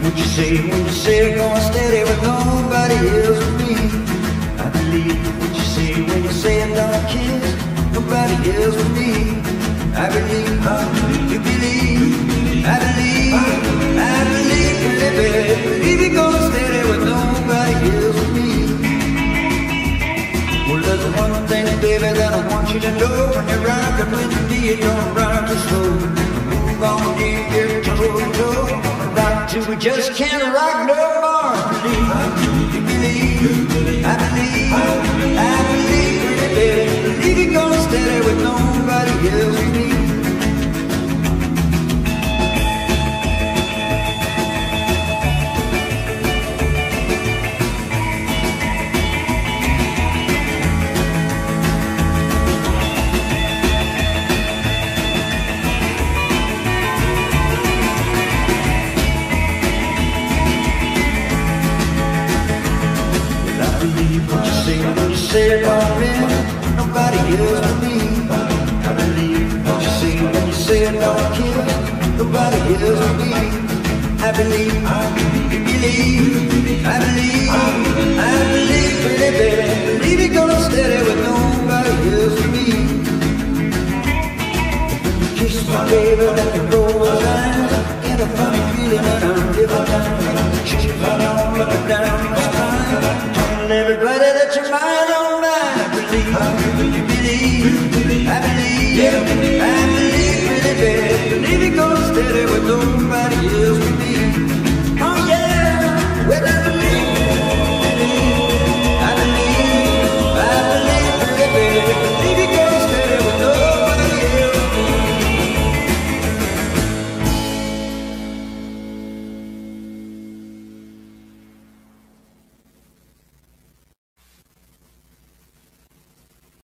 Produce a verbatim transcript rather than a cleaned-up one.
What you say when you say you're going steady with nobody else but me? I believe what you say when you say I don't kiss nobody else but me. I believe, I believe, you believe, I believe, I believe, baby, believe you're going steady with nobody else but me. Well, there's one thing, baby, that I want you to know. When you're rockin' with me, you don't rock it slow. Move on, you get toe to toe. Rock till we just can't rock no more. Believe, I believe, I believe, I believe, baby, believe you're going steady with nobody else but me. What you say when you say about me, nobody else but me. I believe what you say when you say about kill, nobody else but me. I believe, I believe, I believe, I believe, baby, baby, believe you're going steady with nobody else but me. Kiss my baby, let me roll my eyes, get a funny feeling and I'm giving down. She's running on, let me down my spine. Everybody that you're mine on mine. I believe, I believe, I believe, I believe, I believe, baby, believe you're going steady with nobody